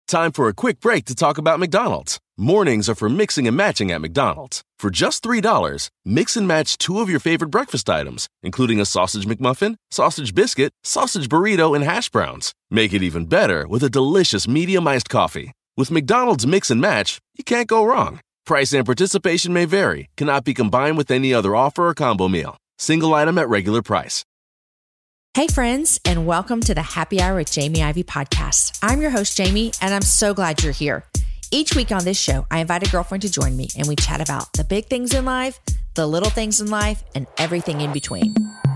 Time for a quick break to talk about McDonald's. Mornings are for mixing and matching at McDonald's. For just $3, mix and match 2 of your favorite breakfast items, including a sausage McMuffin, sausage biscuit, sausage burrito, and hash browns. Make it even better with a delicious medium iced coffee. With McDonald's Mix and Match, you can't go wrong. Price and participation may vary, cannot be combined with any other offer or combo meal. Single item at regular price. Hey friends, and welcome to the Happy Hour with Jamie Ivey podcast. I'm your host, Jamie, and I'm so glad you're here. Each week on this show, I invite a girlfriend to join me and we chat about the big things in life, the little things in life, and everything in between.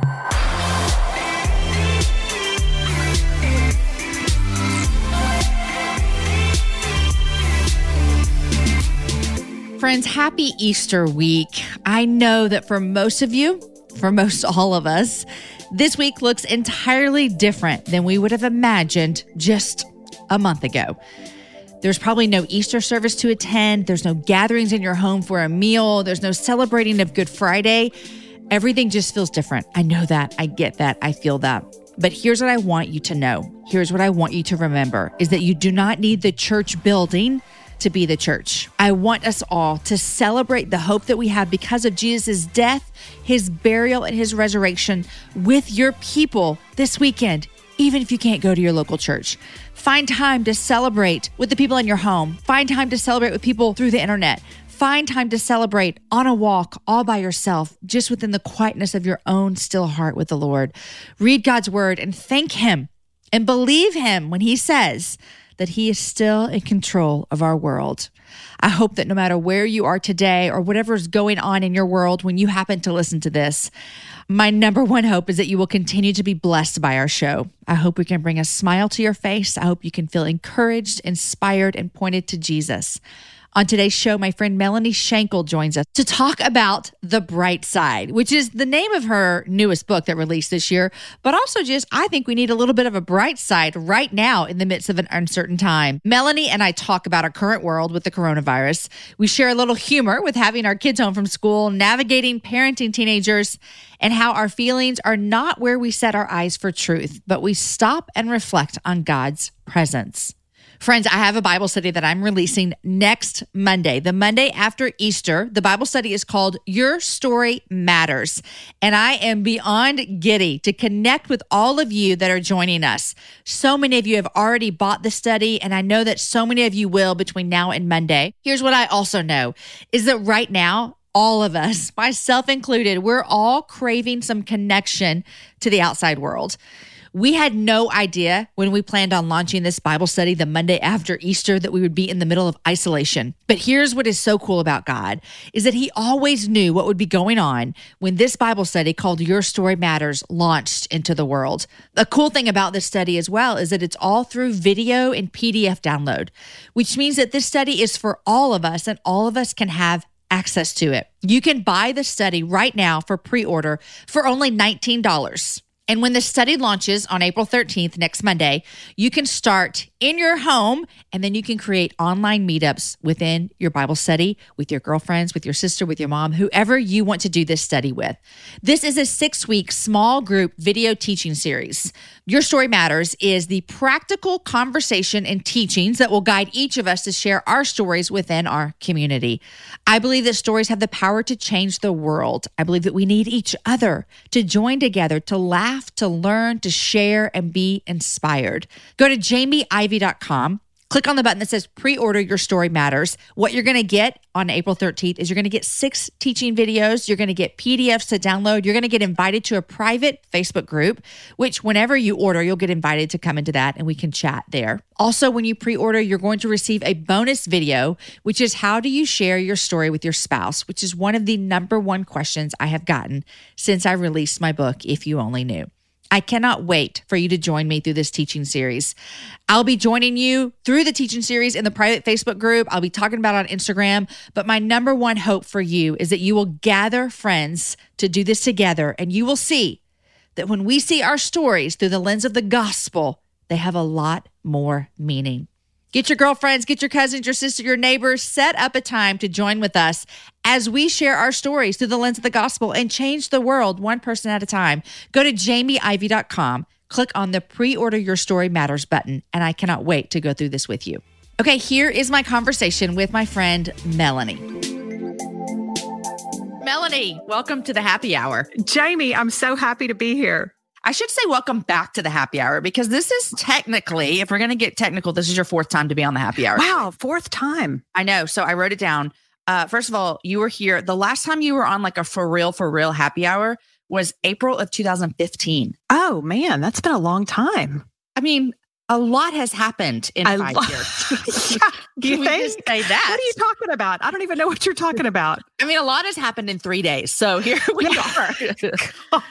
Friends, happy Easter week. I know that for most of you, for most all of us, this week looks entirely different than we would have imagined just a month ago. There's probably no Easter service to attend. There's no gatherings in your home for a meal. There's no celebrating of Good Friday. Everything just feels different. I know that. I get that. I feel that. But here's what I want you to know. Here's what I want you to remember is that you do not need the church building to be the church. I want us all to celebrate the hope that we have because of Jesus' death, his burial, and his resurrection with your people this weekend, even if you can't go to your local church. Find time to celebrate with the people in your home. Find time to celebrate with people through the internet. Find time to celebrate on a walk all by yourself, just within the quietness of your own still heart with the Lord. Read God's word and thank him and believe him when he says that he is still in control of our world. I hope that no matter where you are today or whatever is going on in your world when you happen to listen to this, my number one hope is that you will continue to be blessed by our show. I hope we can bring a smile to your face. I hope you can feel encouraged, inspired, and pointed to Jesus. On today's show, my friend Melanie Shankle joins us to talk about The Bright Side, which is the name of her newest book that released this year, but also just, I think we need a little bit of a bright side right now in the midst of an uncertain time. Melanie and I talk about our current world with the coronavirus. We share a little humor with having our kids home from school, navigating parenting teenagers, and how our feelings are not where we set our eyes for truth, but we stop and reflect on God's presence. Friends, I have a Bible study that I'm releasing next Monday, the Monday after Easter. The Bible study is called Your Story Matters, and I am beyond giddy to connect with all of you that are joining us. So many of you have already bought the study, and I know that so many of you will between now and Monday. Here's what I also know is that right now, all of us, myself included, we're all craving some connection to the outside world. We had no idea when we planned on launching this Bible study the Monday after Easter that we would be in the middle of isolation. But here's what is so cool about God is that he always knew what would be going on when this Bible study called Your Story Matters launched into the world. The cool thing about this study as well is that it's all through video and PDF download, which means that this study is for all of us and all of us can have access to it. You can buy the study right now for pre-order for only $19. And when the study launches on April 13th, next Monday, you can start in your home and then you can create online meetups within your Bible study with your girlfriends, with your sister, with your mom, whoever you want to do this study with. This is a 6-week small group video teaching series. Your Story Matters is the practical conversation and teachings that will guide each of us to share our stories within our community. I believe that stories have the power to change the world. I believe that we need each other to join together, to laugh, to learn, to share, and be inspired. Go to jamieivey.com. Click on the button that says pre-order Your Story Matters. What you're going to get on April 13th is you're going to get 6 teaching videos. You're going to get PDFs to download. You're going to get invited to a private Facebook group, which whenever you order, you'll get invited to come into that and we can chat there. Also, when you pre-order, you're going to receive a bonus video, which is how do you share your story with your spouse, which is one of the number one questions I have gotten since I released my book, If You Only Knew. I cannot wait for you to join me through this teaching series. I'll be joining you through the teaching series in the private Facebook group. I'll be talking about it on Instagram. But my number one hope for you is that you will gather friends to do this together. And you will see that when we see our stories through the lens of the gospel, they have a lot more meaning. Get your girlfriends, get your cousins, your sister, your neighbors, set up a time to join with us as we share our stories through the lens of the gospel and change the world one person at a time. Go to jamieivey.com, click on the pre-order Your Story Matters button, and I cannot wait to go through this with you. Okay, here is my conversation with my friend Melanie. Melanie, welcome to the happy hour. Jamie, I'm so happy to be here. I should say welcome back to the happy hour because this is technically, if we're going to get technical, this is your fourth time to be on the happy hour. Wow, fourth time. I know. So I wrote it down. First of all, you were here. The last time you were on like a for real happy hour was April of 2015. Oh, man, that's been a long time. I mean, a lot has happened in 5 years. Yeah, do you Can we think? just say that? What are you talking about? I don't even know what you're talking about. I mean, a lot has happened in 3 days. So here we are.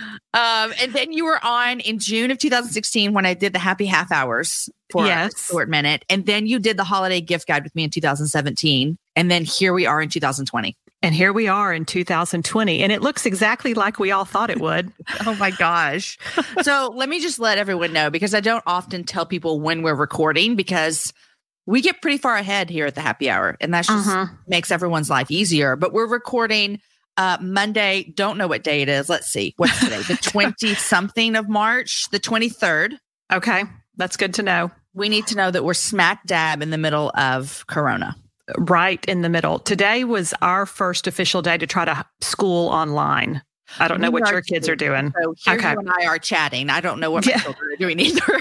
And then you were on in June of 2016 when I did the happy half hours for a short minute. And then you did the holiday gift guide with me in 2017. And then here we are in 2020. And here we are in 2020. And it looks exactly like we all thought it would. Oh my gosh. So let me just let everyone know, because I don't often tell people when we're recording, because we get pretty far ahead here at the happy hour. And that just makes everyone's life easier. But we're recording Monday. Don't know what day it is. Let's see. What's today? The 20-something of March, the 23rd. Okay. That's good to know. We need to know that we're smack dab in the middle of Corona. Right in the middle. Today was our first official day to try to school online. I don't know what your kids are doing. So here you and I are chatting. I don't know what my children are doing either.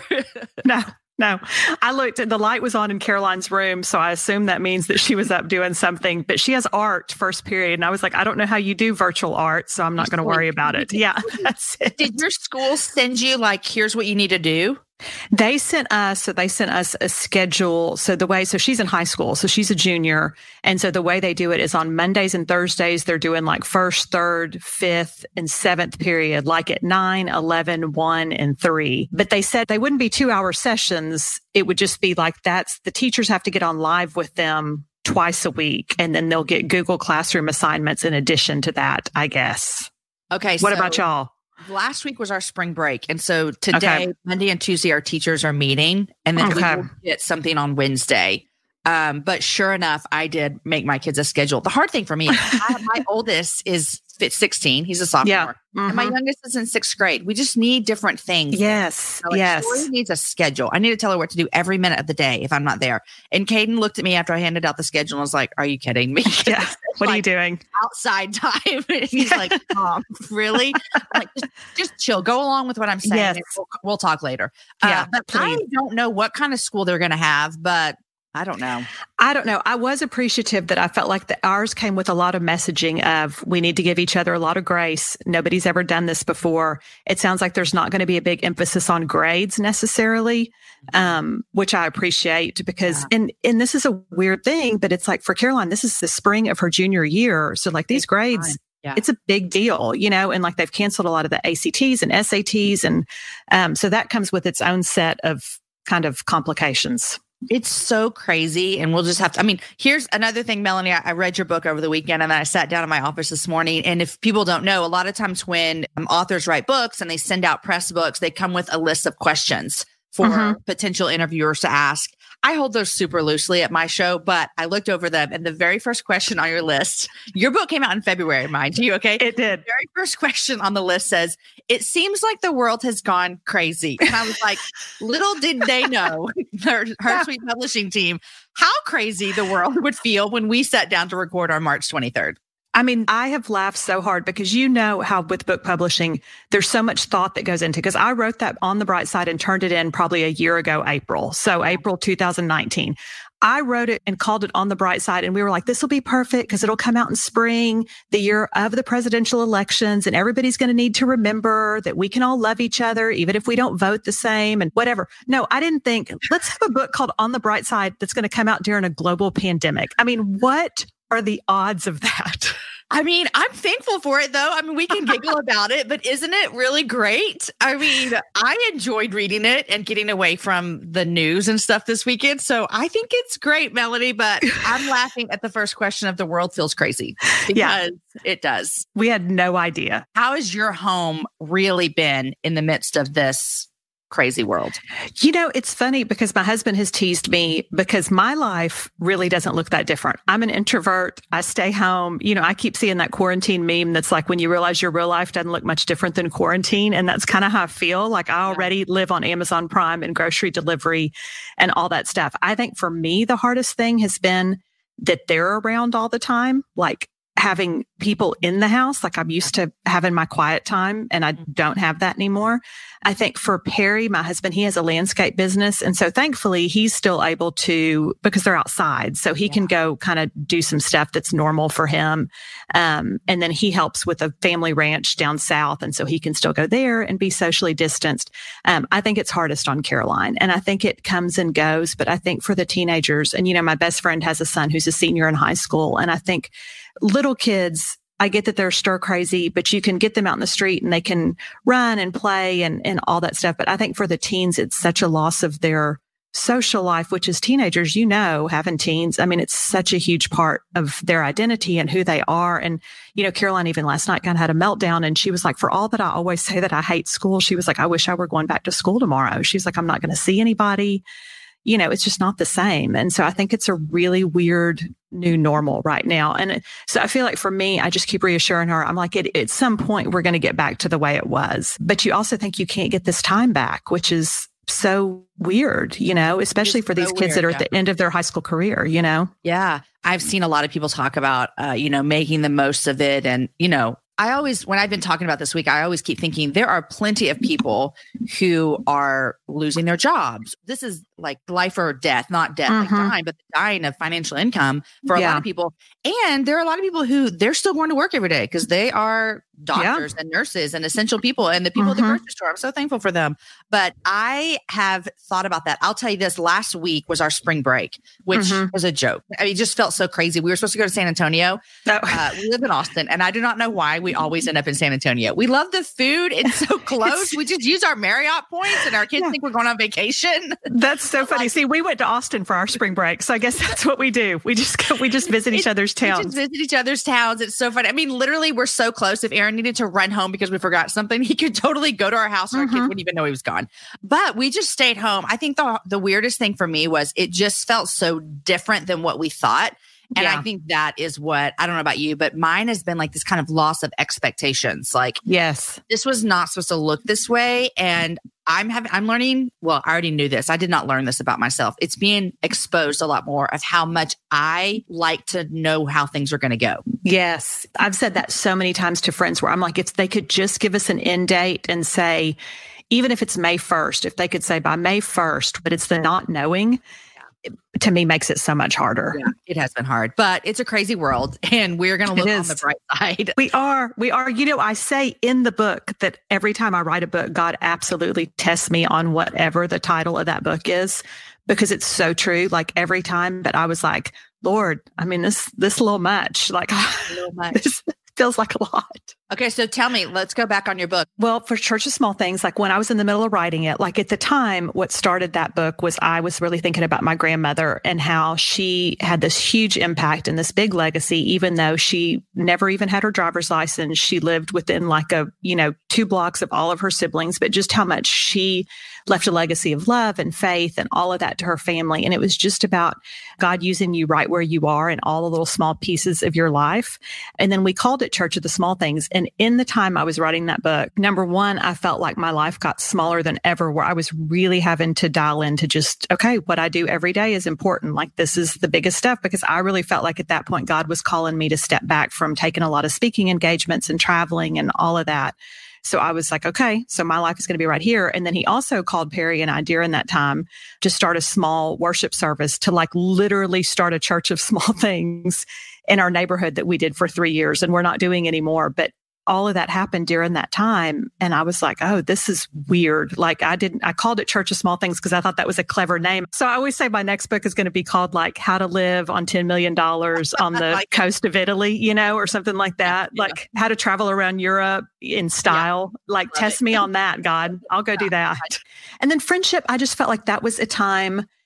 No. I looked and the light was on in Caroline's room. So I assume that means that she was up doing something, but she has art first period. And I was like, I don't know how you do virtual art, so I'm not going to worry about it. Yeah, that's it. Did your school send you like, here's what you need to do? They sent us a schedule. So she's in high school, so she's a junior. And so the way they do it is on Mondays and Thursdays, they're doing like first, third, fifth, and seventh period, like at 9, 11, 1, and 3. But they said they wouldn't be 2-hour sessions. It would just be like the teachers have to get on live with them twice a week. And then they'll get Google Classroom assignments in addition to that, I guess. Okay. What about y'all? Last week was our spring break. And so today, Monday and Tuesday, our teachers are meeting. And then we will get something on Wednesday. But sure enough, I did make my kids a schedule. The hard thing for me is my oldest is 16. He's a sophomore. Yeah. And my youngest is in 6th grade. We just need different things. Yes. So Tori needs a schedule. I need to tell her what to do every minute of the day if I'm not there. And Caden looked at me after I handed out the schedule and was like, are you kidding me? Yeah. What are you doing? Outside time. He's like, Mom, really? I'm like, just chill. Go along with what I'm saying. Yes. We'll talk later. Yeah, but please. I don't know what kind of school they're going to have, but I don't know. I was appreciative that I felt like ours came with a lot of messaging of we need to give each other a lot of grace. Nobody's ever done this before. It sounds like there's not going to be a big emphasis on grades necessarily, which I appreciate because, and this is a weird thing, but it's like for Caroline, this is the spring of her junior year. So like these grades, it's a big deal, and like they've canceled a lot of the ACTs and SATs. And so that comes with its own set of kind of complications. It's so crazy. And we'll just have to, here's another thing, Melanie, I read your book over the weekend and then I sat down in my office this morning. And if people don't know, a lot of times when authors write books and they send out press books, they come with a list of questions for potential interviewers to ask. I hold those super loosely at my show, but I looked over them and the very first question on your list, your book came out in February, mind you, okay? It did. The very first question on the list says, it seems like the world has gone crazy. And I was like, little did they know, her Sweet Publishing team, how crazy the world would feel when we sat down to record on March 23rd. I have laughed so hard because how with book publishing, there's so much thought that goes into, because I wrote that On the Bright Side and turned it in probably a year ago, April. So April 2019. I wrote it and called it On the Bright Side. And we were like, this will be perfect because it'll come out in spring, the year of the presidential elections. And everybody's going to need to remember that we can all love each other, even if we don't vote the same and whatever. No, I didn't think, let's have a book called On the Bright Side that's going to come out during a global pandemic. What are the odds of that? I'm thankful for it, though. We can giggle about it, but isn't it really great? I enjoyed reading it and getting away from the news and stuff this weekend. So I think it's great, Melanie, but I'm laughing at the first question of the world feels crazy because it does. We had no idea. How has your home really been in the midst of this crazy world. It's funny because my husband has teased me because my life really doesn't look that different. I'm an introvert. I stay home. I keep seeing that quarantine meme that's like when you realize your real life doesn't look much different than quarantine. And that's kind of how I feel. Like I already live on Amazon Prime and grocery delivery and all that stuff. I think for me, the hardest thing has been that they're around all the time. Like having people in the house, like I'm used to having my quiet time and I don't have that anymore. I think for Perry, my husband, he has a landscape business. And so thankfully he's still able to, because they're outside, so he can go kind of do some stuff that's normal for him. And then he helps with a family ranch down south. And so he can still go there and be socially distanced. I think it's hardest on Caroline and I think it comes and goes, but I think for the teenagers and, my best friend has a son who's a senior in high school. And I think little kids, I get that they're stir crazy, but you can get them out in the street and they can run and play and all that stuff. But I think for the teens, it's such a loss of their social life, which is teenagers, having teens. I mean, it's such a huge part of their identity and who they are. And, Caroline even last night kind of had a meltdown and she was like, for all that I always say that I hate school, she was like, I wish I were going back to school tomorrow. She's like, I'm not going to see anybody. It's just not the same. And so I think it's a really weird new normal right now. And so I feel like for me, I just keep reassuring her. I'm like, at some point, we're going to get back to the way it was. But you also think you can't get this time back, which is so weird, especially for these kids that are at the end of their high school career, Yeah. I've seen a lot of people talk about, making the most of it. And, when I've been talking about this week, I always keep thinking there are plenty of people who are losing their jobs. This is like life or death, not death, like dying, but dying of financial income for a lot of people. And there are a lot of people who they're still going to work every day because they are doctors and nurses and essential people and the people at the grocery store. I'm so thankful for them. But I have thought about that. I'll tell you this, last week was our spring break, which was a joke. I mean, it just felt so crazy. We were supposed to go to San Antonio. We live in Austin and I do not know why we always end up in San Antonio. We love the food. It's so close. We just use our Marriott points and our kids think we're going on vacation. That's so funny. See, we went to Austin for our spring break. So I guess that's what we do. We just visit each other's towns. We just visit each other's towns. It's so funny. I mean, literally we're so close. If Aaron needed to run home because we forgot something, he could totally go to our house and our kids wouldn't even know he was gone. But we just stayed home. I think the weirdest thing for me was it just felt so different than what we thought. And I think that is what, I don't know about you, but mine has been like this kind of loss of expectations. Like, yes, this was not supposed to look this way. And I'm learning, well, I already knew this. I did not learn this about myself. It's being exposed a lot more of how much I like to know how things are going to go. Yes. I've said that so many times to friends where I'm like, if they could just give us an end date and say, even if it's May 1st, if they could say by May 1st, but it's the not knowing, to me makes it so much harder. Yeah, it has been hard, but it's a crazy world and we're going to look on the bright side. We are. I say in the book that every time I write a book, God absolutely tests me on whatever the title of that book is, because it's so true. Like every time, but I was like, Lord, I mean, this a little much, like a little much. This feels like a lot. Okay. So tell me, let's go back on your book. Well, for Church of Small Things, like when I was in the middle of writing it, like at the time, what started that book was I was really thinking about my grandmother and how she had this huge impact and this big legacy, even though she never even had her driver's license. She lived within like 2 blocks of all of her siblings, but just how much she left a legacy of love and faith and all of that to her family. And it was just about God using you right where you are in all the little small pieces of your life. And then we called it Church of the Small Things. And in the time I was writing that book, number one, I felt like my life got smaller than ever, where I was really having to dial into just, okay, what I do every day is important. Like this is the biggest stuff, because I really felt like at that point, God was calling me to step back from taking a lot of speaking engagements and traveling and all of that. So I was like, okay, so my life is going to be right here. And then he also called Perry and I during that time to start a small worship service, to like literally start a Church of Small Things in our neighborhood that we did for 3 years and we're not doing anymore. But all of that happened during that time. And I was like, oh, this is weird. Like I called it Church of Small Things because I thought that was a clever name. So I always say my next book is going to be called like How to Live on $10 Million on the coast of Italy, or something like that. Yeah. Like how to travel around Europe in style. Yeah. Like test me on that, God. I'll go do that. And then friendship, I just felt like that was a time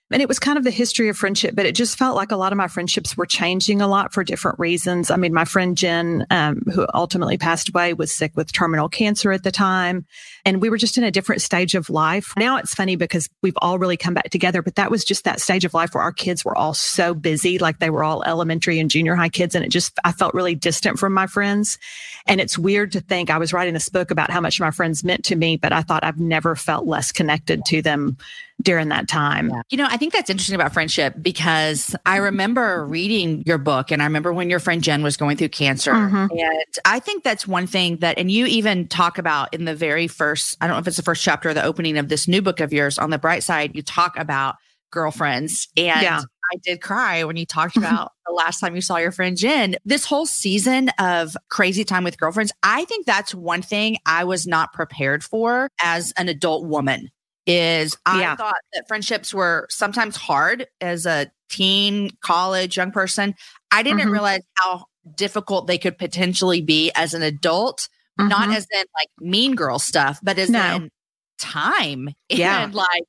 And it was kind of the history of friendship, but it just felt like a lot of my friendships were changing a lot for different reasons. I mean, my friend Jen, who ultimately passed away, was sick with terminal cancer at the time. And we were just in a different stage of life. Now it's funny because we've all really come back together, but that was just that stage of life where our kids were all so busy, like they were all elementary and junior high kids. And I felt really distant from my friends. And it's weird to think I was writing this book about how much my friends meant to me, but I thought I've never felt less connected to them during that time. Yeah. You know, I think that's interesting about friendship because I remember reading your book and I remember when your friend Jen was going through cancer. And I think that's one thing that, and you even talk about in the very first, I don't know if it's the first chapter or the opening of this new book of yours, On the Bright Side, you talk about girlfriends. And I did cry when you talked about the last time you saw your friend Jen. This whole season of crazy time with girlfriends, I think that's one thing I was not prepared for as an adult woman. I thought that friendships were sometimes hard as a teen, college, young person. I didn't realize how difficult they could potentially be as an adult, not as in like mean girl stuff, but as in time and like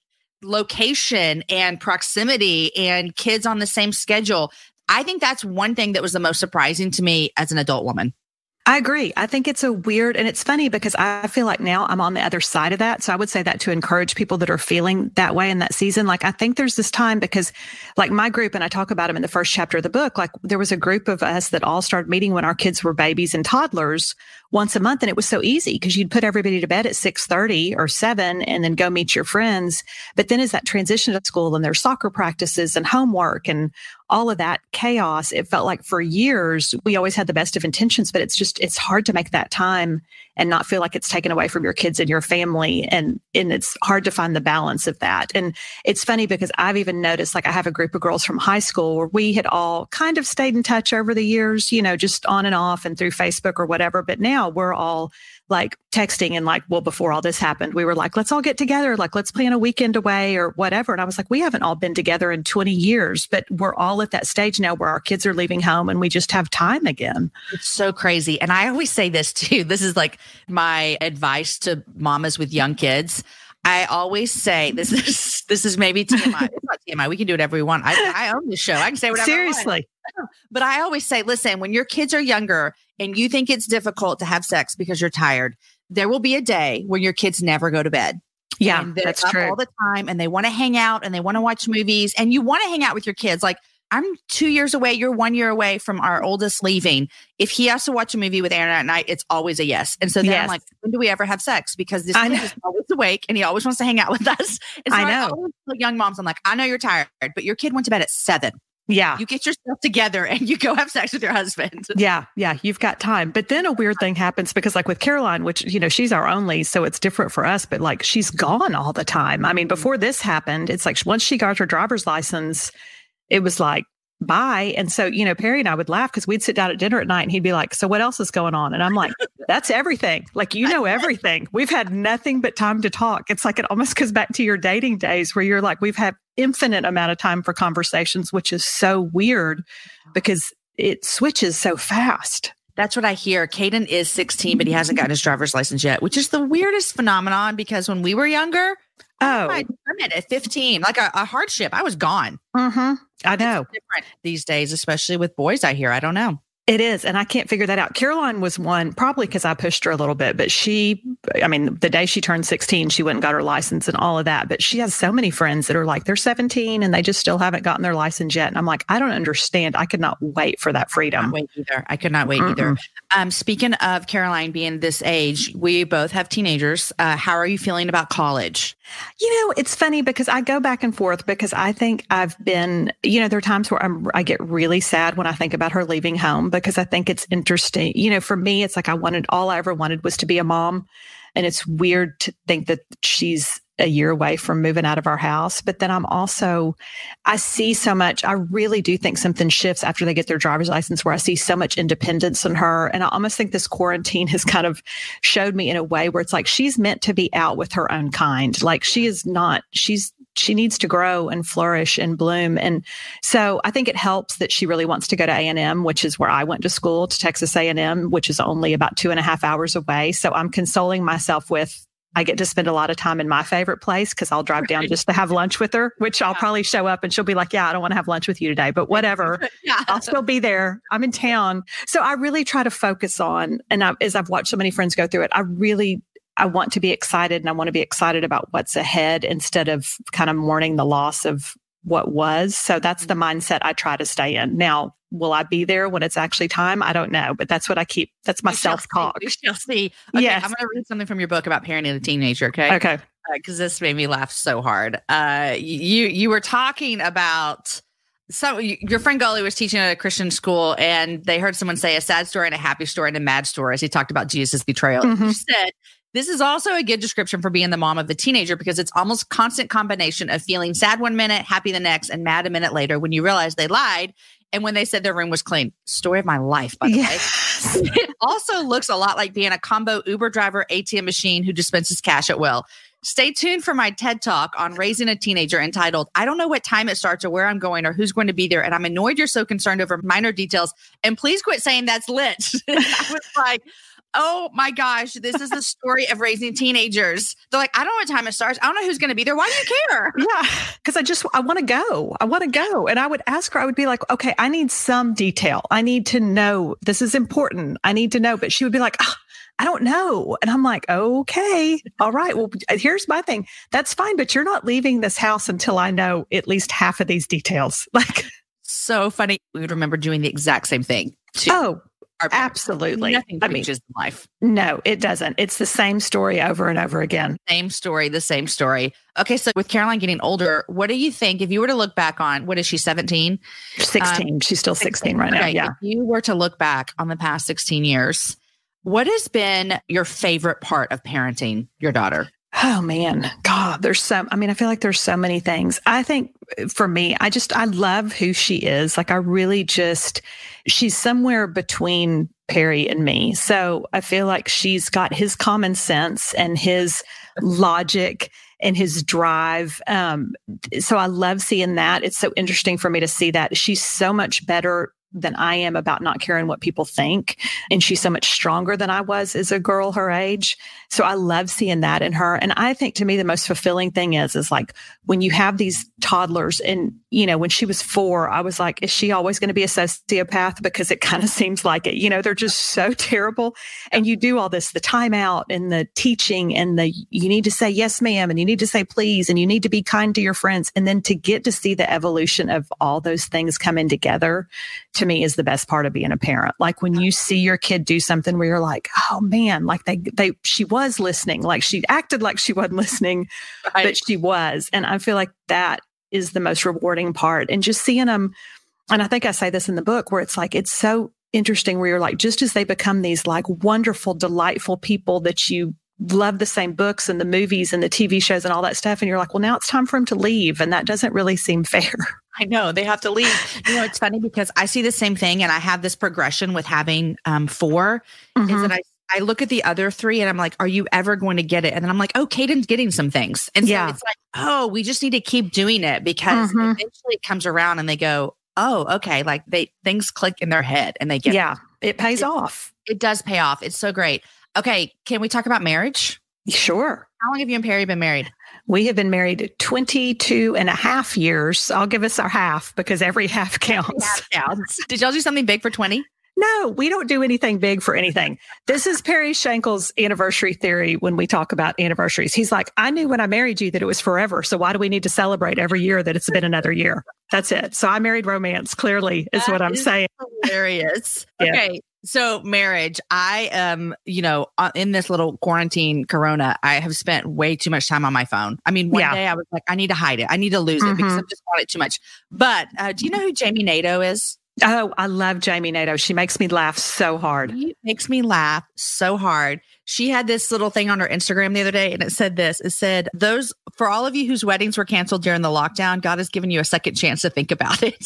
location and proximity and kids on the same schedule. I think that's one thing that was the most surprising to me as an adult woman. I agree. I think it's and it's funny because I feel like now I'm on the other side of that. So I would say that to encourage people that are feeling that way in that season. Like, I think there's this time because like my group, and I talk about them in the first chapter of the book, like there was a group of us that all started meeting when our kids were babies and toddlers once a month. And it was so easy because you'd put everybody to bed at 6:30 or 7 and then go meet your friends. But then as that transition to school and there's soccer practices and homework and all of that chaos, it felt like for years, we always had the best of intentions, but it's hard to make that time and not feel like it's taken away from your kids and your family. And it's hard to find the balance of that. And it's funny because I've even noticed, like I have a group of girls from high school where we had all kind of stayed in touch over the years, you know, just on and off and through Facebook or whatever. But now we're all like texting and like, well, before all this happened, we were like, let's all get together. Like, let's plan a weekend away or whatever. And I was like, we haven't all been together in 20 years, but we're all at that stage now where our kids are leaving home and we just have time again. It's so crazy. And I always say this too. This is like my advice to mamas with young kids. I always say, this is maybe TMI. It's not TMI. We can do whatever we want. I own this show. I can say whatever Seriously. I want. But I always say, listen, when your kids are younger and you think it's difficult to have sex because you're tired, there will be a day when your kids never go to bed. Yeah, and they're that's up true. all the time and they want to hang out and they want to watch movies and you want to hang out with your kids. Like, I'm 2 years away. You're 1 year away from our oldest leaving. If he has to watch a movie with Aaron at night, it's always a yes. And so then I'm like, when do we ever have sex? Because this kid is always awake and he always wants to hang out with us. And so I always tell young moms, I'm like, I know you're tired, but your kid went to bed at 7. Yeah. You get yourself together and you go have sex with your husband. Yeah. You've got time. But then a weird thing happens because like with Caroline, which, you know, she's our only, so it's different for us, but like she's gone all the time. I mean, before this happened, it's like once she got her driver's license, it was like, bye. And so, you know, Perry and I would laugh because we'd sit down at dinner at night and he'd be like, so what else is going on? And I'm like, that's everything. Like, you know, everything. We've had nothing but time to talk. It's like, it almost goes back to your dating days where you're like, we've had infinite amount of time for conversations, which is so weird because it switches so fast. That's what I hear. Caden is 16, but he hasn't gotten his driver's license yet, which is the weirdest phenomenon because when we were younger, my permit at 15, like a hardship, I was gone. I know. It's different these days, especially with boys, I hear. I don't know. It is. And I can't figure that out. Caroline was one, probably because I pushed her a little bit, but the day she turned 16, she went and got her license and all of that. But she has so many friends that are like, they're 17 and they just still haven't gotten their license yet. And I'm like, I don't understand. I could not wait for that freedom. I could not wait either. Speaking of Caroline being this age, we both have teenagers. How are you feeling about college? You know, it's funny because I go back and forth because I think I've been, you know, there are times where I get really sad when I think about her leaving home because I think it's interesting. You know, for me, it's like all I ever wanted was to be a mom. And it's weird to think that she's a year away from moving out of our house. But then I see so much, I really do think something shifts after they get their driver's license where I see so much independence in her. And I almost think this quarantine has kind of showed me in a way where it's like, she's meant to be out with her own kind. Like she needs to grow and flourish and bloom. And so I think it helps that she really wants to go to A&M, which is where I went to school, to Texas A&M, which is only about 2.5 hours away. So I'm consoling myself with, I get to spend a lot of time in my favorite place because I'll drive down just to have lunch with her, which I'll probably show up and she'll be like, yeah, I don't want to have lunch with you today, but whatever. I'll still be there. I'm in town. So I really try to focus on, and as I've watched so many friends go through it, I want to be excited, and I want to be excited about what's ahead instead of kind of mourning the loss of what was. So that's the mindset I try to stay in. Now, will I be there when it's actually time? I don't know, but that's what I keep. That's my self-talk. We shall see. Okay, yes. I'm going to read something from your book about parenting a teenager. Okay. Okay. Because this made me laugh so hard. You were talking about your friend Gully was teaching at a Christian school, and they heard someone say a sad story and a happy story and a mad story as he talked about Jesus' betrayal. Mm-hmm. You said, this is also a good description for being the mom of the teenager because it's almost constant combination of feeling sad one minute, happy the next, and mad a minute later when you realize they lied. And when they said their room was clean, story of my life, by the way. It also looks a lot like being a combo Uber driver ATM machine who dispenses cash at will. Stay tuned for my TED Talk on raising a teenager entitled, I don't know what time it starts or where I'm going or who's going to be there. And I'm annoyed you're so concerned over minor details. And please quit saying that's lit. I was like, oh my gosh, this is the story of raising teenagers. They're like, I don't know what time it starts. I don't know who's going to be there. Why do you care? Yeah, because I want to go. I want to go. And I would ask her, I would be like, okay, I need some detail. I need to know. This is important. I need to know. But she would be like, I don't know. And I'm like, okay, all right. Well, here's my thing. That's fine. But you're not leaving this house until I know at least half of these details. Like, so funny. We would remember doing the exact same thing too. Oh, absolutely. Nothing changes in life. No, it doesn't. It's the same story over and over again. Same story, the same story. Okay, so with Caroline getting older, what do you think, if you were to look back on, what is she, 17? 16. She's still 16 right now. Yeah. If you were to look back on the past 16 years, what has been your favorite part of parenting your daughter? Oh man, God, I feel like there's so many things. I think for me, I love who she is. Like she's somewhere between Perry and me. So I feel like she's got his common sense and his logic and his drive. So I love seeing that. It's so interesting for me to see that she's so much better than I am about not caring what people think. And she's so much stronger than I was as a girl her age. So I love seeing that in her. And I think to me, the most fulfilling thing is like when you have these toddlers and, when she was 4, I was like, is she always going to be a sociopath? Because it kind of seems like it, they're just so terrible. And you do all this, the timeout and the teaching and you need to say, yes, ma'am. And you need to say, please. And you need to be kind to your friends. And then to get to see the evolution of all those things coming together, to me is the best part of being a parent. Like when you see your kid do something where you're like, oh man, like she was listening, like she acted like she wasn't listening, but she was. And I feel like that is the most rewarding part. And just seeing them, and I think I say this in the book where it's like, it's so interesting where you're like, just as they become these like wonderful, delightful people that you love the same books and the movies and the TV shows and all that stuff. And you're like, well, now it's time for them to leave. And that doesn't really seem fair. I know they have to leave. It's funny because I see the same thing and I have this progression with having 4 is that I look at the other 3 and I'm like, are you ever going to get it? And then I'm like, oh, Caden's getting some things. And so it's like, oh, we just need to keep doing it because eventually it comes around and they go, oh, okay. Like things click in their head and they get it pays off. It does pay off. It's so great. Okay. Can we talk about marriage? Sure. How long have you and Perry been married? We have been married 22 and a half years. I'll give us our half because every half counts. Did y'all do something big for 20? No, we don't do anything big for anything. This is Perry Schenkel's anniversary theory when we talk about anniversaries. He's like, I knew when I married you that it was forever. So why do we need to celebrate every year that it's been another year? That's it. So I married romance, clearly, is what I'm saying. Hilarious. Okay. So marriage, I am, in this little quarantine corona, I have spent way too much time on my phone. I mean, one day I was like, I need to hide it. I need to lose it because I just want it too much. But do you know who Jamie Nato is? Oh, I love Jamie Nato. She makes me laugh so hard. She makes me laugh so hard. She had this little thing on her Instagram the other day and it said this. It said, for all of you whose weddings were canceled during the lockdown, God has given you a second chance to think about it.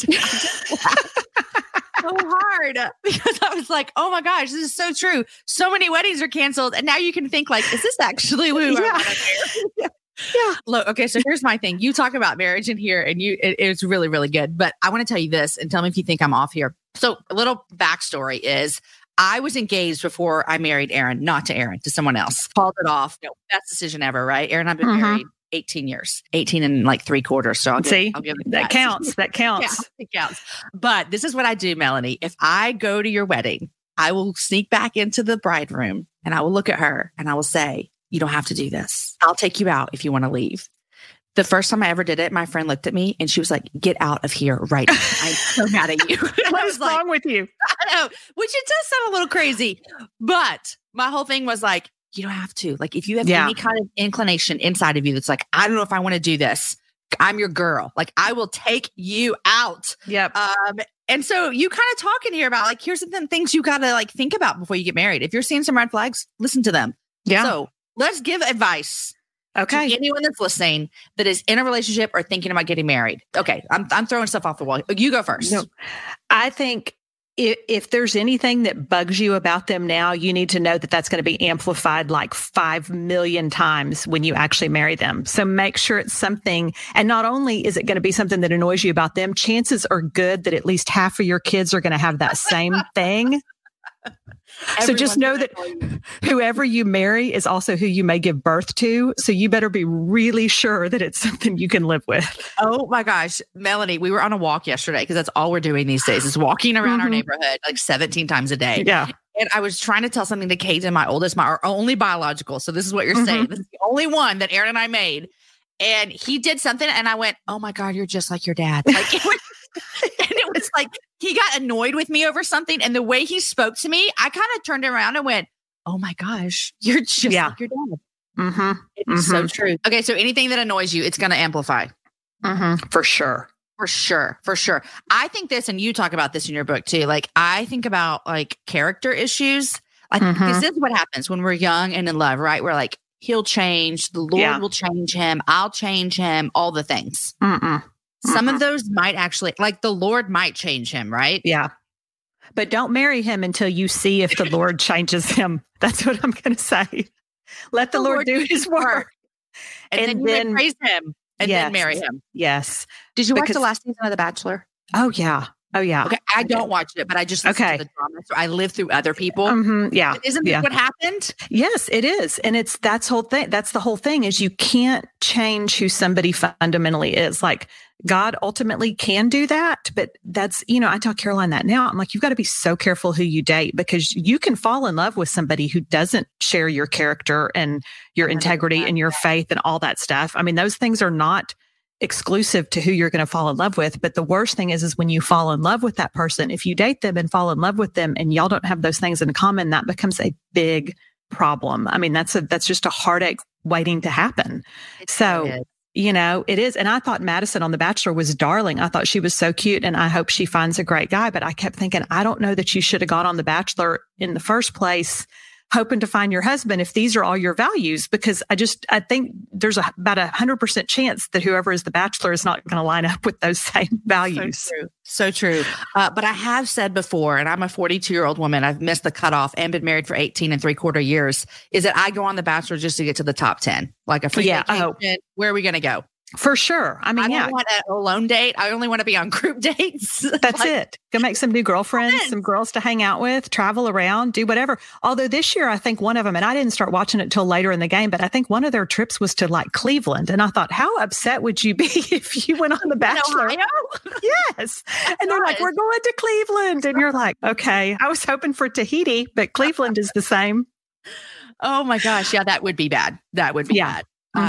So hard because I was like, oh my gosh, this is so true. So many weddings are canceled. And now you can think like, is this actually who I want to marry? Yeah. Look, okay. So here's my thing. You talk about marriage in here and it's really, really good. But I want to tell you this and tell me if you think I'm off here. So a little backstory is I was engaged before I married Aaron, not to Aaron, to someone else. Called it off. No, best decision ever, right? Aaron and I've been married 18 years, 18 and like 3/4. So I'll give it that counts. That counts. It counts. But this is what I do, Melanie. If I go to your wedding, I will sneak back into the bride room and I will look at her and I will say, you don't have to do this. I'll take you out if you want to leave. The first time I ever did it, my friend looked at me and she was like, get out of here right now. I'm so mad at you. What is wrong with you? I know, which it does sound a little crazy. But my whole thing was like, you don't have to. Like, if you have any kind of inclination inside of you that's like, I don't know if I want to do this, I'm your girl. Like, I will take you out. Yep. And so you kind of talking here about like, here's some things you got to like think about before you get married. If you're seeing some red flags, listen to them. Yeah. So let's give advice. Okay. To anyone that's listening that is in a relationship or thinking about getting married. Okay. I'm throwing stuff off the wall. You go first. No, I think if there's anything that bugs you about them now, you need to know that that's going to be amplified like 5 million times when you actually marry them. So make sure it's something, and not only is it going to be something that annoys you about them, chances are good that at least half of your kids are going to have that same thing. So just know that whoever you marry is also who you may give birth to. So you better be really sure that it's something you can live with. Oh my gosh, Melanie, we were on a walk yesterday because that's all we're doing these days is walking around our neighborhood like 17 times a day. Yeah. And I was trying to tell something to Kate and my oldest, our only biological. So this is what you're saying. This is the only one that Aaron and I made. And he did something and I went, oh my God, you're just like your dad. Like, and it was like, he got annoyed with me over something. And the way he spoke to me, I kind of turned around and went, oh my gosh, you're just like your dad. It's so true. Okay. So anything that annoys you, it's going to amplify. For sure. For sure. For sure. I think this, and you talk about this in your book too. Like, I think about like character issues. Like, this is what happens when we're young and in love, right? We're like, he'll change. The Lord will change him. I'll change him. All the things. Some of those might actually, like the Lord might change him, right? Yeah. But don't marry him until you see if the Lord changes him. That's what I'm going to say. Let the Lord do his work. And then praise him and then marry him. Yes. Did you watch the last season of The Bachelor? Oh, yeah. Oh, yeah. Okay. I don't watch it, but I just listen to the drama. So I live through other people. Yeah. Isn't that what happened? Yes, it is. And that's the whole thing is you can't change who somebody fundamentally is. Like, God ultimately can do that. But that's, I tell Caroline that now. I'm like, you've got to be so careful who you date because you can fall in love with somebody who doesn't share your character and your integrity and your faith and all that stuff. I mean, those things are not exclusive to who you're going to fall in love with. But the worst thing is when you fall in love with that person, if you date them and fall in love with them and y'all don't have those things in common, that becomes a big problem. I mean, that's just a heartache waiting to happen. It is. And I thought Madison on The Bachelor was darling. I thought she was so cute and I hope she finds a great guy. But I kept thinking, I don't know that you should have gone on The Bachelor in the first place, hoping to find your husband if these are all your values, because I think there's about 100% chance that whoever is the bachelor is not going to line up with those same values. So true. But I have said before, and I'm a 42-year-old woman, I've missed the cutoff and been married for 18 and 3/4 years, is that I go on The Bachelor just to get to the top 10, like a free vacation. Where are we going to go? For sure. I mean, I don't want a alone date. I only want to be on group dates. That's it. Go make some new girlfriends, some girls to hang out with, travel around, do whatever. Although this year, I think one of them, and I didn't start watching it till later in the game, but I think one of their trips was to like Cleveland. And I thought, how upset would you be if you went on The Bachelor? Yes. And they're like, we're going to Cleveland. And you're like, okay, I was hoping for Tahiti, but Cleveland is the same. Oh my gosh. Yeah, that would be bad. That would be bad.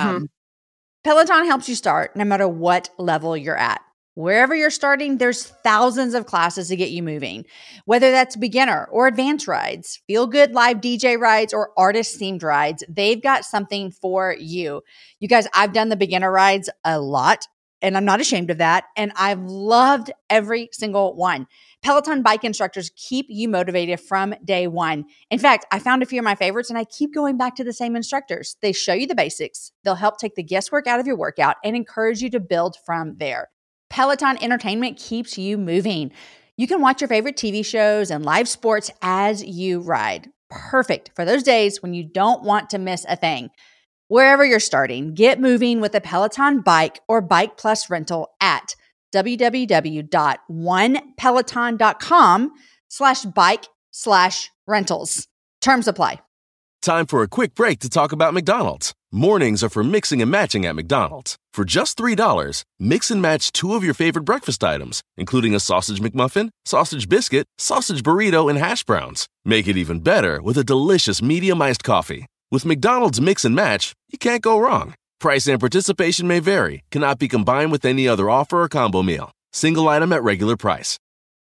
Peloton helps you start no matter what level you're at. Wherever you're starting, there's thousands of classes to get you moving. Whether that's beginner or advanced rides, feel good live DJ rides, or artist themed rides, they've got something for you. You guys, I've done the beginner rides a lot, and I'm not ashamed of that. And I've loved every single one. Peloton bike instructors keep you motivated from day one. In fact, I found a few of my favorites and I keep going back to the same instructors. They show you the basics. They'll help take the guesswork out of your workout and encourage you to build from there. Peloton Entertainment keeps you moving. You can watch your favorite TV shows and live sports as you ride. Perfect for those days when you don't want to miss a thing. Wherever you're starting, get moving with a Peloton bike or Bike Plus rental at www.onepeloton.com/bike/ rentals. Terms apply. Time for a quick break to talk about McDonald's. Mornings are for mixing and matching at McDonald's. For just $3, mix and match 2 of your favorite breakfast items, including a sausage McMuffin, sausage biscuit, sausage burrito, and hash browns. Make it even better with a delicious medium iced coffee. With McDonald's Mix and Match, you can't go wrong. Price and participation may vary. Cannot be combined with any other offer or combo meal. Single item at regular price.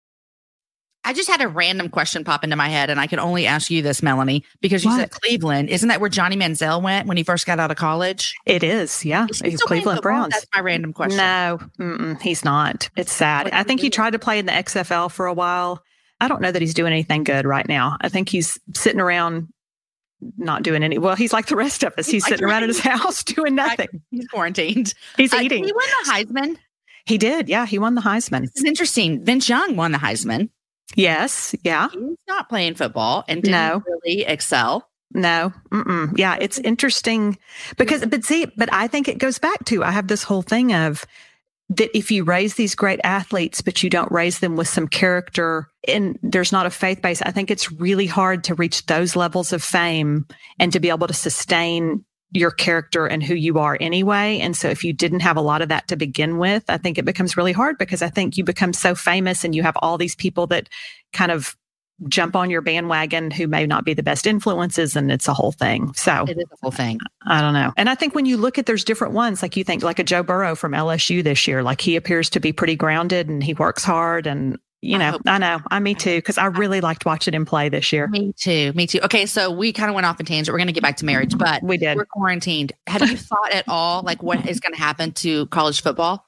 I just had a random question pop into my head, and I can only ask you this, Melanie, because you said Cleveland. Isn't that where Johnny Manziel went when he first got out of college? It is, yeah. He's Cleveland Browns. That's my random question. No, he's not. It's sad. I think he tried to play in the XFL for a while. I don't know that he's doing anything good right now. I think he's sitting around not doing any. Well, he's like the rest of us. He's sitting around in his house doing nothing. He's quarantined. He's eating. He won the Heisman. He did. Yeah, he won the Heisman. This is interesting. Vince Young won the Heisman. Yes. Yeah. He's not playing football and didn't really excel. No. Yeah, it's interesting because, but I think it goes back to, I have this whole thing of that if you raise these great athletes, but you don't raise them with some character and there's not a faith base, I think it's really hard to reach those levels of fame and to be able to sustain your character and who you are anyway. And so if you didn't have a lot of that to begin with, I think it becomes really hard because I think you become so famous and you have all these people that kind of jump on your bandwagon who may not be the best influences, and it's a whole thing. So it is a whole thing. I don't know. And I think when you look at, there's different ones, like you think like a Joe Burrow from LSU this year, like he appears to be pretty grounded and he works hard and you know, I know. Me too, because I really liked watching him play this year. Me too. Okay, so we kind of went off a tangent. We're going to get back to marriage, but we did. We're quarantined. Have you thought at all, like, what is going to happen to college football?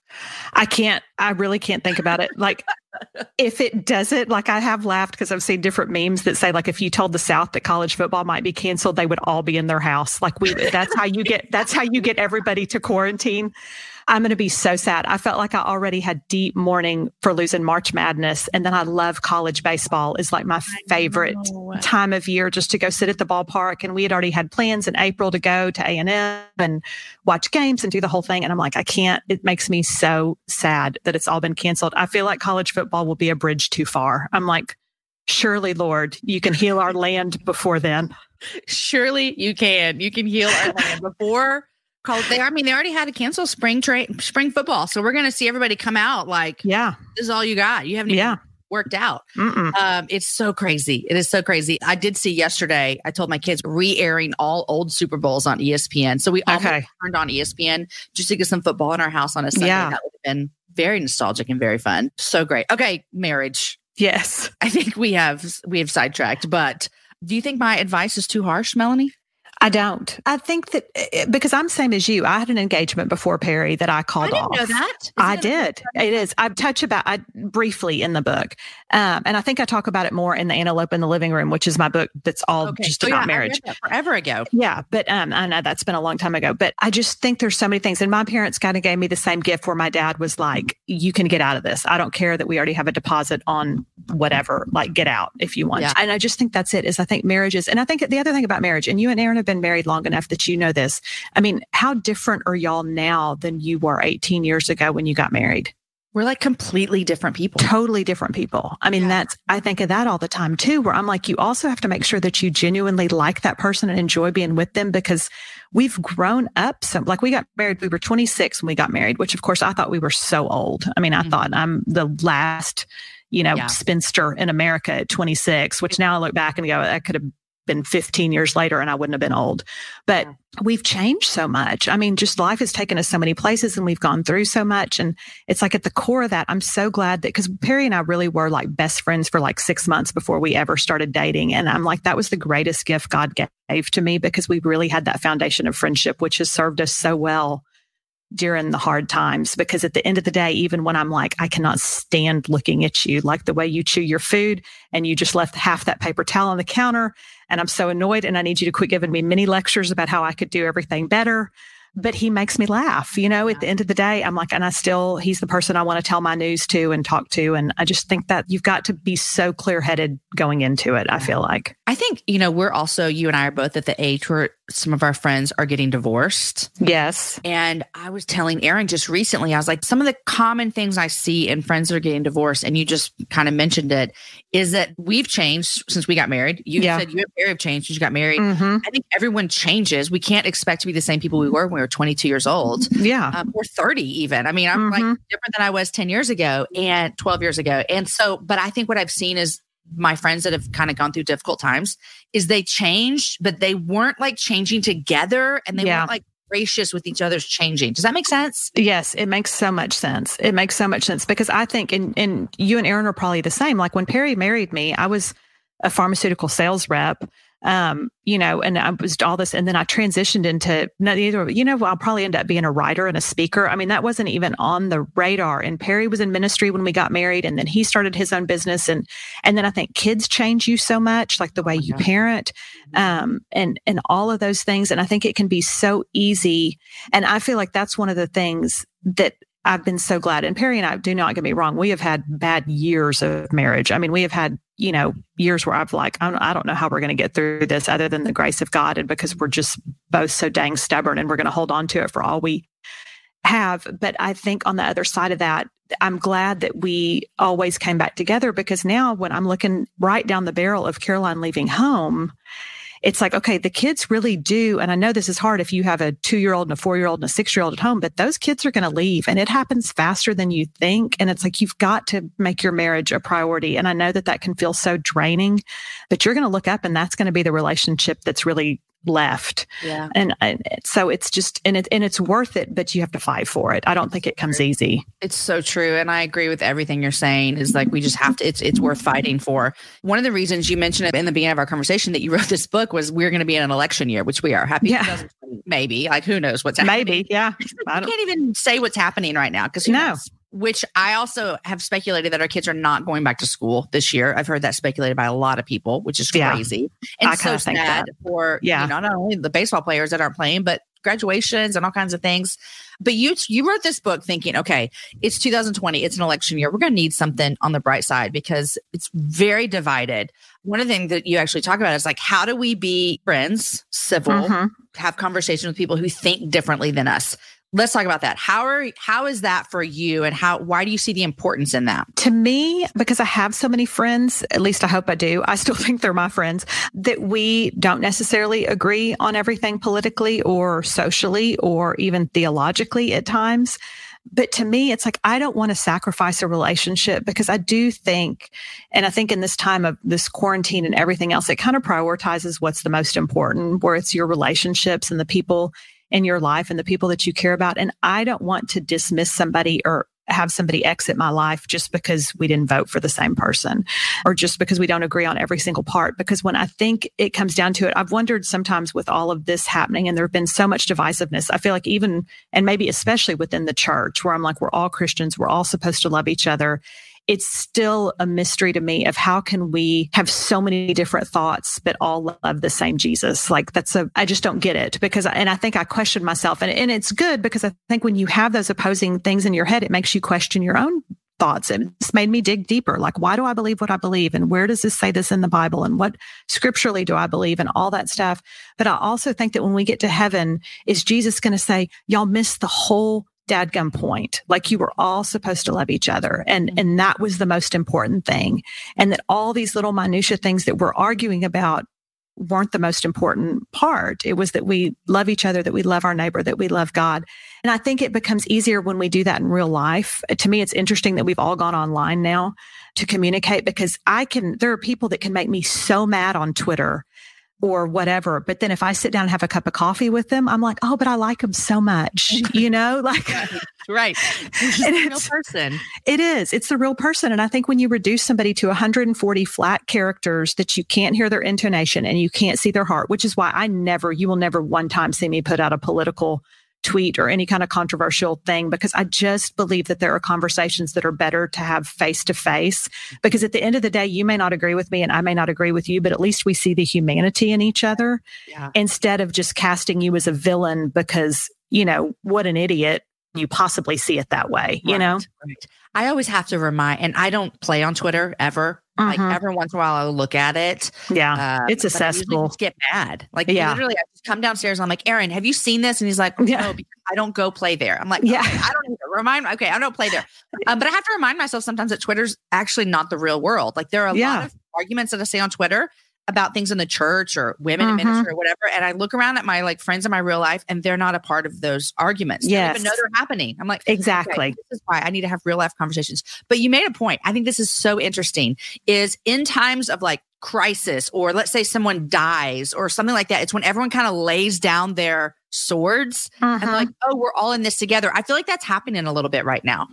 I really can't think about it. Like, if it doesn't, like I have laughed because I've seen different memes that say, like, if you told the South that college football might be canceled, they would all be in their house. Like that's how you get everybody to quarantine. I'm going to be so sad. I felt like I already had deep mourning for losing March Madness. And then I love college baseball is like my favorite time of year just to go sit at the ballpark. And we had already had plans in April to go to A&M and watch games and do the whole thing. And I'm like, I can't, it makes me so sad that it's all been canceled. I feel like college football will be a bridge too far. I'm like, surely, Lord, you can heal our land before then. Surely you can. You can heal our land before college. They already had to cancel spring football. So we're going to see everybody come out like, this is all you got. You haven't even worked out. It's so crazy. It is so crazy. I did see yesterday, I told my kids re-airing all old Super Bowls on ESPN. So we almost turned on ESPN just to get some football in our house on a Sunday. That would have been very nostalgic and very fun. So great. Okay. Marriage. Yes. I think we have sidetracked, but do you think my advice is too harsh, Melanie? I don't. I think that because I'm same as you, I had an engagement before Perry that I called off. I didn't know that. I did. It is. I touch about it briefly in the book. And I think I talk about it more in The Antelope in the Living Room, which is my book that's all just about marriage. I read that forever ago. Yeah. But I know that's been a long time ago. But I just think there's so many things. And my parents kind of gave me the same gift where my dad was like, you can get out of this. I don't care that we already have a deposit on whatever, like get out if you want. Yeah. And I just think that's it, is I think marriages. And I think the other thing about marriage, and you and Aaron have been married long enough that you know this. I mean, how different are y'all now than you were 18 years ago when you got married? We're like completely different people. Totally different people. I mean, I think of that all the time too, where I'm like, you also have to make sure that you genuinely like that person and enjoy being with them, because we've grown up. So like we got married, we were 26 when we got married, which of course I thought we were so old. I mean, I thought I'm the last, spinster in America at 26, which now I look back and go, that could have been 15 years later and I wouldn't have been old. But we've changed so much. I mean, just life has taken us so many places and we've gone through so much. And it's like at the core of that, I'm so glad that, because Perry and I really were like best friends for like 6 months before we ever started dating. And I'm like, that was the greatest gift God gave to me, because we really had that foundation of friendship, which has served us so well during the hard times. Because at the end of the day, even when I'm like, I cannot stand looking at you, like the way you chew your food and you just left half that paper towel on the counter, and I'm so annoyed and I need you to quit giving me mini lectures about how I could do everything better. but he makes me laugh. At the end of the day, I'm like, and he's the person I want to tell my news to and talk to. And I just think that you've got to be so clear-headed going into it, I feel like. I think, we're also, you and I are both at the age where some of our friends are getting divorced. Yes. And I was telling Aaron just recently, I was like, some of the common things I see in friends that are getting divorced, and you just kind of mentioned it, is that we've changed since we got married. You said you and Barry have changed since you got married. Mm-hmm. I think everyone changes. We can't expect to be the same people we were when we were 22 years old. Yeah. Or 30 even. I mean, I'm like different than I was 10 years ago and 12 years ago. And so, but I think what I've seen is my friends that have kind of gone through difficult times is they changed, but they weren't like changing together, and they weren't like gracious with each other's changing. Does that make sense? Yes, it makes so much sense. It makes so much sense because I think, and you and Aaron are probably the same. Like when Perry married me, I was a pharmaceutical sales rep, and I was all this, and then I transitioned into I'll probably end up being a writer and a speaker. I mean, that wasn't even on the radar. And Perry was in ministry when we got married, and then he started his own business. And then I think kids change you so much, like the way you parent, and all of those things. And I think it can be so easy. And I feel like that's one of the things that I've been so glad. And Perry and I, do not get me wrong, we have had bad years of marriage. I mean, we have had, years where I've like, I don't know how we're going to get through this other than the grace of God. And because we're just both so dang stubborn and we're going to hold on to it for all we have. But I think on the other side of that, I'm glad that we always came back together, because now when I'm looking right down the barrel of Caroline leaving home, it's like, okay, the kids really do. And I know this is hard if you have a 2-year-old and a 4-year-old and a 6-year-old at home, but those kids are going to leave, and it happens faster than you think. And it's like, you've got to make your marriage a priority. And I know that can feel so draining, but you're going to look up and that's going to be the relationship that's really left. Yeah. And so it's just, and it's worth it, but you have to fight for it. I don't think it comes easy. It's so true. And I agree with everything you're saying, is like, we just have to, it's worth fighting for. One of the reasons you mentioned it in the beginning of our conversation that you wrote this book was we're going to be in an election year, which we are. Happy 2020, maybe. Like, who knows what's happening? Maybe, yeah. I can't even say what's happening right now, because who knows? Which I also have speculated that our kids are not going back to school this year. I've heard that speculated by a lot of people, which is crazy. And I so sad for not only the baseball players that aren't playing, but graduations and all kinds of things. But you wrote this book thinking, okay, it's 2020, it's an election year. We're going to need something on the bright side because it's very divided. One of the things that you actually talk about is like, how do we be friends, civil, have conversations with people who think differently than us? Let's talk about that. How is that for you, and why do you see the importance in that? To me, because I have so many friends, at least I hope I do, I still think they're my friends, that we don't necessarily agree on everything politically or socially or even theologically at times. But to me, it's like, I don't want to sacrifice a relationship, because I do think, and I think in this time of this quarantine and everything else, it kind of prioritizes what's the most important, where it's your relationships and the people in your life and the people that you care about. And I don't want to dismiss somebody or have somebody exit my life just because we didn't vote for the same person, or just because we don't agree on every single part. Because when I think it comes down to it, I've wondered sometimes with all of this happening, and there have been so much divisiveness, I feel like even, and maybe especially within the church, where I'm like, we're all Christians, we're all supposed to love each other. It's still a mystery to me of how can we have so many different thoughts, but all love the same Jesus. Like I just don't get it, because, and I think I question myself, and it's good, because I think when you have those opposing things in your head, it makes you question your own thoughts. It's made me dig deeper. Like, why do I believe what I believe? And where does this say this in the Bible? And what scripturally do I believe? And all that stuff. But I also think that when we get to heaven, is Jesus going to say, y'all missed the whole dadgum point. Like, you were all supposed to love each other. And that was the most important thing. And that all these little minutia things that we're arguing about weren't the most important part. It was that we love each other, that we love our neighbor, that we love God. And I think it becomes easier when we do that in real life. To me, it's interesting that we've all gone online now to communicate, because there are people that can make me so mad on Twitter or whatever. But then if I sit down and have a cup of coffee with them, I'm like, oh, but I like them so much, like. Right. It's just a real person. It is. It's the real person. And I think when you reduce somebody to 140 flat characters that you can't hear their intonation and you can't see their heart, which is why you will never one time see me put out a political tweet or any kind of controversial thing, because I just believe that there are conversations that are better to have face to face, because at the end of the day, you may not agree with me and I may not agree with you, but at least we see the humanity in each other instead of just casting you as a villain because what an idiot you possibly see it that way, Right. I always have to remind, and I don't play on Twitter ever. Like every once in a while I'll look at it. Yeah. It's a but I usually cesspool. just get mad. Like literally I just come downstairs and I'm like, Aaron, have you seen this? And he's like, no, because I don't go play there. I'm like, okay, I don't either. I don't play there. But I have to remind myself sometimes that Twitter's actually not the real world. Like there are a lot of arguments that I say on Twitter about things in the church or women in ministry or whatever. And I look around at my friends in my real life and they're not a part of those arguments. They don't even know they're happening. I'm like, exactly. Okay, this is why I need to have real life conversations. But you made a point. I think this is so interesting is in times of crisis, or let's say someone dies or something like that. It's when everyone kind of lays down their swords and we're all in this together. I feel like that's happening a little bit right now.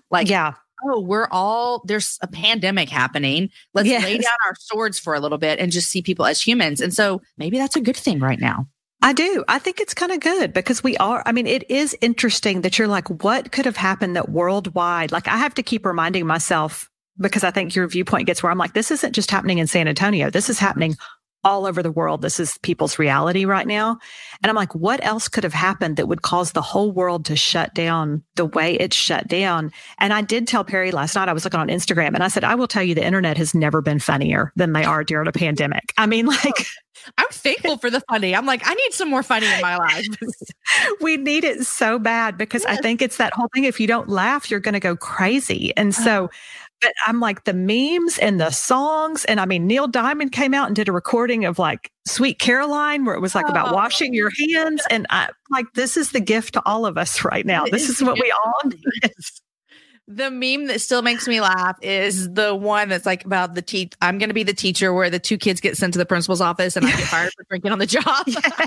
There's a pandemic happening. Let's lay down our swords for a little bit and just see people as humans. And so maybe that's a good thing right now. I do. I think it's kind of good because it is interesting that you're like, what could have happened that worldwide? Like I have to keep reminding myself because I think your viewpoint gets where I'm like, this isn't just happening in San Antonio. This is happening all over the world. This is people's reality right now. And I'm like, what else could have happened that would cause the whole world to shut down the way it's shut down? And I did tell Perry last night, I was looking on Instagram and I said, I will tell you the internet has never been funnier than they are during a pandemic. I mean, I'm thankful for the funny. I'm like, I need some more funny in my life. We need it so bad because I think it's that whole thing. If you don't laugh, you're going to go crazy. And so, but I'm like the memes and the songs. And I mean, Neil Diamond came out and did a recording of Sweet Caroline, where it was about washing your hands. And I this is the gift to all of us right now. This is what we all need. The meme that still makes me laugh is the one that's about the I'm going to be the teacher where the two kids get sent to the principal's office and I get fired for drinking on the job.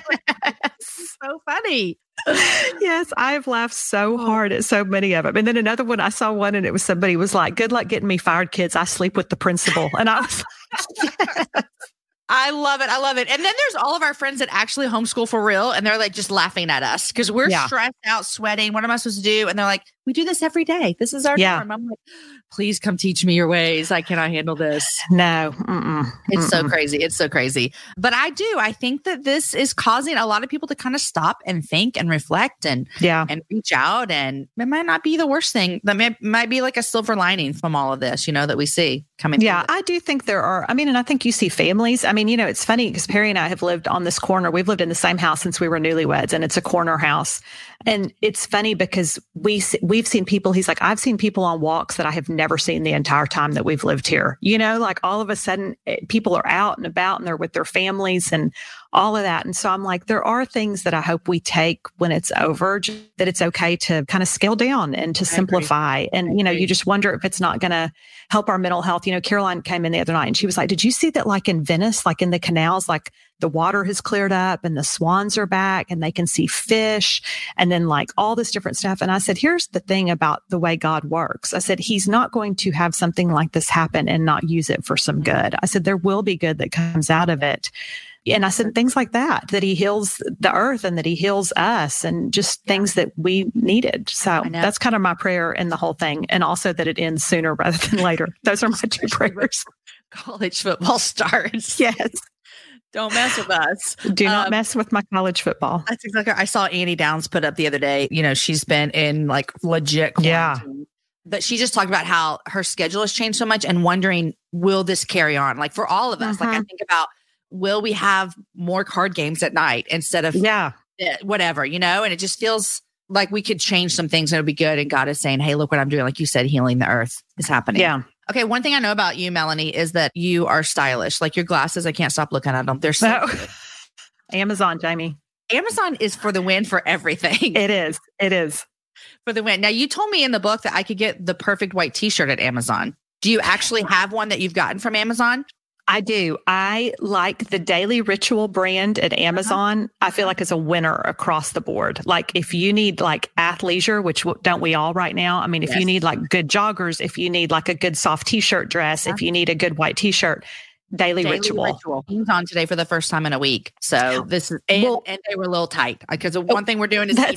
Yes. So funny. Yes, I've laughed so hard at so many of them. And then another one, I saw one and it was somebody was like, good luck getting me fired, kids. I sleep with the principal. And I was like, I love it. I love it. And then there's all of our friends that actually homeschool for real. And they're just laughing at us because we're stressed out, sweating. What am I supposed to do? And they're like, we do this every day. This is our norm. I'm like, please come teach me your ways. I cannot handle this. No. It's so crazy. It's so crazy. But I think that this is causing a lot of people to kind of stop and think and reflect and reach out. And it might not be the worst thing. That might be like a silver lining from all of this, that we see coming. Yeah, I do think there are. I mean, and I think you see families. I mean, it's funny because Perry and I have lived on this corner. We've lived in the same house since we were newlyweds, and it's a corner house. And it's funny because we've seen people, he's like, I've seen people on walks that I have never seen the entire time that we've lived here. All of a sudden people are out and about and they're with their families and all of that. And so I'm like, there are things that I hope we take when it's over, that it's okay to kind of scale down and to simplify. And, you just wonder if it's not going to help our mental health. Caroline came in the other night and she was like, did you see that in Venice, in the canals, the water has cleared up and the swans are back and they can see fish and then all this different stuff. And I said, here's the thing about the way God works. I said, he's not going to have something like this happen and not use it for some good. I said, there will be good that comes out of it. And I said things like that he heals the earth and that he heals us and just things that we needed. So that's kind of my prayer in the whole thing. And also that it ends sooner rather than later. Those are my two prayers. College football starts. Yes. Don't mess with us. Do not mess with my college football. That's exactly. I saw Annie Downs put up the other day. She's been in legit quarantine. Yeah. But she just talked about how her schedule has changed so much and wondering, will this carry on? For all of us, I think about, will we have more card games at night instead of whatever, and it just feels like we could change some things and it'll be good. And God is saying, hey, look what I'm doing. Like you said, healing the earth is happening. Yeah. Okay. One thing I know about you, Melanie, is that you are stylish. Your glasses, I can't stop looking at them. They're so good. Amazon, Jamie. Amazon is for the win for everything. It is. It is. For the win. Now, you told me in the book that I could get the perfect white t-shirt at Amazon. Do you actually have one that you've gotten from Amazon? I do. I like the Daily Ritual brand at Amazon. I feel like it's a winner across the board. If you need athleisure, which don't we all right now? I mean, if you need good joggers, if you need a good soft t-shirt dress, if you need a good white t-shirt, Daily Ritual. He's on today for the first time in a week. So this is, and they were a little tight because one thing we're doing is eating.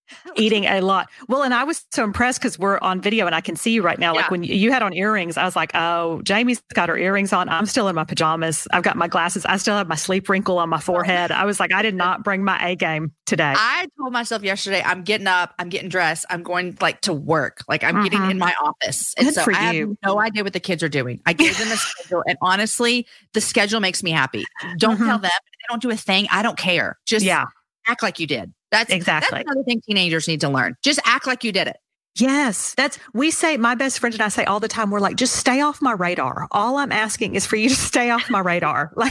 Eating a lot. Well, and I was so impressed because we're on video and I can see you right now. Like when you had on earrings, I was like, oh, Jamie's got her earrings on. I'm still in my pajamas. I've got my glasses. I still have my sleep wrinkle on my forehead. I was like, I did not bring my A game today. I told myself yesterday, I'm getting up, I'm getting dressed, I'm going like to work. Like I'm getting in my office. And Good for I you. have no idea what the kids are doing. I gave them a schedule. And honestly, the schedule makes me happy. Don't tell them. If they don't do a thing, I don't care. Just act like you did. That's another thing teenagers need to learn. Just act like you did it. Yes. We say, my best friend and I say all the time, we're like, just stay off my radar. All I'm asking is for you to stay off my radar. Like,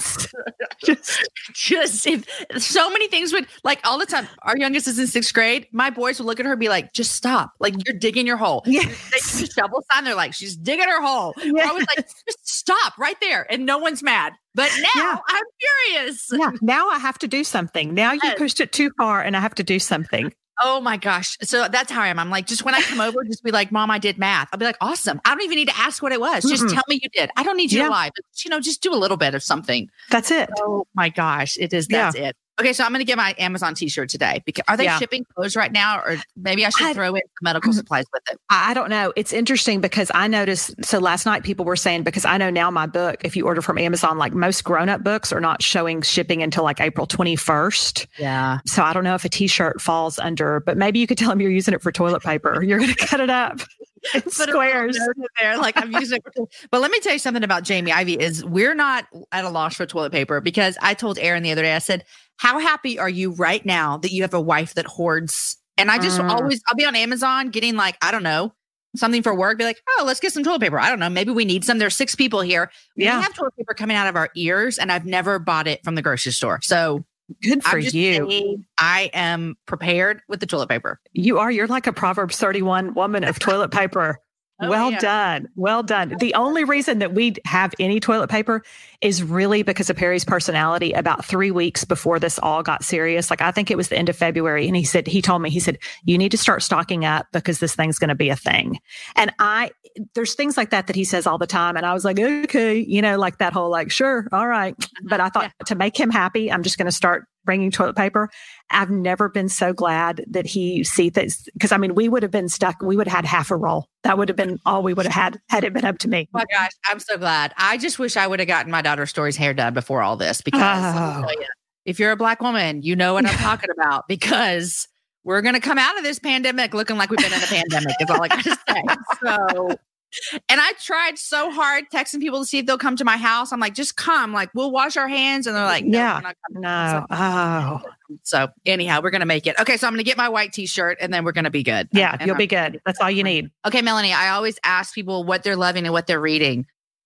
just if so many things would, like, all the time. Our youngest is in 6th grade. My boys would look at her and be like, just stop. Like, you're digging your hole. They do the shovel sign. They're like, she's digging her hole. I was like, just stop right there. And no one's mad. But now I'm furious. Yeah. Now I have to do something. Now you pushed it too far and I have to do something. Oh my gosh. So that's how I am. I'm like, just when I come over, just be like, Mom, I did math. I'll be like, awesome. I don't even need to ask what it was. Just tell me you did. I don't need you to lie, but just do a little bit of something. That's it. Oh my gosh. That's it. Okay. So I'm going to get my Amazon t-shirt today because are they shipping clothes right now? Or maybe I should throw in medical supplies with it. I don't know. It's interesting because I noticed, so last night people were saying, because I know now my book, if you order from Amazon, like most grown-up books are not showing shipping until like April 21st. Yeah. So I don't know if a t-shirt falls under, but maybe you could tell them you're using it for toilet paper. You're going to cut it up in squares. There, like I'm using it but let me tell you something about Jamie Ivey is we're not at a loss for toilet paper because I told Aaron the other day, I said, how happy are you right now that you have a wife that hoards? And I just I'll be on Amazon getting like, I don't know, something for work. Be like, oh, let's get some toilet paper. I don't know. Maybe we need some. There's 6 people here. We have toilet paper coming out of our ears and I've never bought it from the grocery store. So good for you. I am prepared with the toilet paper. You're like a Proverbs 31 woman of toilet paper. Well done. Well done. The only reason that we have any toilet paper is really because of Perry's personality. About 3 weeks before this all got serious, like I think it was the end of February. And he told me, you need to start stocking up because this thing's going to be a thing. And there's things like that he says all the time. And I was like, okay, like that whole, like, sure. All right. But I thought to make him happy, I'm just going to start bringing toilet paper. I've never been so glad that he sees this because we would have been stuck. We would have had half a roll. That would have been all we would have had it been up to me. Oh my gosh, I'm so glad. I just wish I would have gotten my daughter Story's hair done before all this because let me tell you, if you're a Black woman, you know what I'm talking about because we're going to come out of this pandemic looking like we've been in a pandemic is all I got to say. So, and I tried so hard texting people to see if they'll come to my house. I'm like, just come, like we'll wash our hands. And they're like, no, we're not coming. No. Oh. So anyhow, we're going to make it. Okay. So I'm going to get my white t-shirt and then we're going to be good. Yeah. You'll be good. That's all you need. Okay, Melanie, I always ask people what they're loving and what they're reading.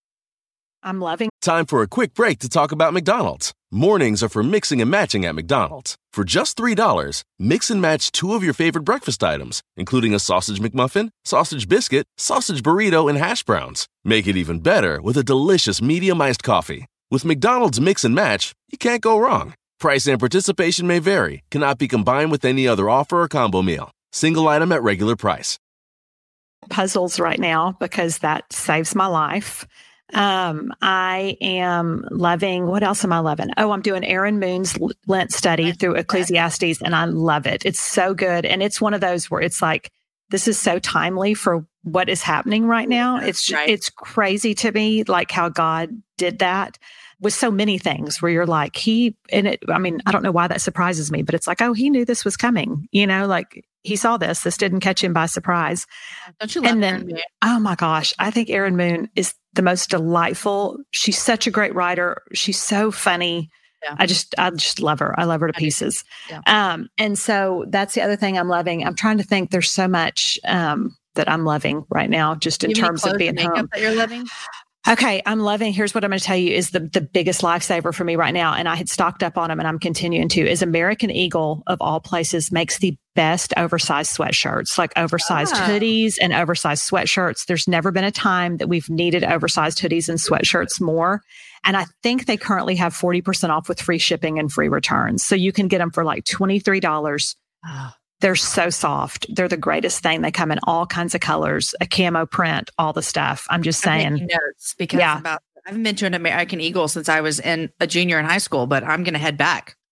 I'm loving. Time for a quick break to talk about McDonald's. Mornings are for mixing and matching at McDonald's. For just $3, mix and match 2 of your favorite breakfast items, including a sausage McMuffin, sausage biscuit, sausage burrito, and hash browns. Make it even better with a delicious medium iced coffee. With McDonald's Mix and Match, you can't go wrong. Price and participation may vary. Cannot be combined with any other offer or combo meal. Single item at regular price. Puzzles right now because that saves my life. I am loving, what else am I loving? Oh, I'm doing Aaron Moon's Lent study through Ecclesiastes and I love it. It's so good. And it's one of those where it's like, this is so timely for what is happening right now. It's crazy to me, like how God did that with so many things where you're like, I don't know why that surprises me, but it's like, oh, he knew this was coming, like he saw this didn't catch him by surprise. Don't you love Aaron Moon? Oh my gosh. I think Aaron Moon is the most delightful. She's such a great writer. She's so funny. Yeah. I just love her. I love her to pieces. Yeah. And so that's the other thing I'm loving. I'm trying to think there's so much, that I'm loving right now, just in terms of being home. That you're loving? Okay, I'm loving, here's what I'm going to tell you is the biggest lifesaver for me right now, and I had stocked up on them and I'm continuing to, is American Eagle, of all places, makes the best oversized sweatshirts, like oversized hoodies and oversized sweatshirts. There's never been a time that we've needed oversized hoodies and sweatshirts more. And I think they currently have 40% off with free shipping and free returns. So you can get them for like $23. They're so soft. They're the greatest thing. They come in all kinds of colors, a camo print, all the stuff. I'm just saying. Notes because I haven't been to an American Eagle since I was a junior in high school, but I'm going to head back.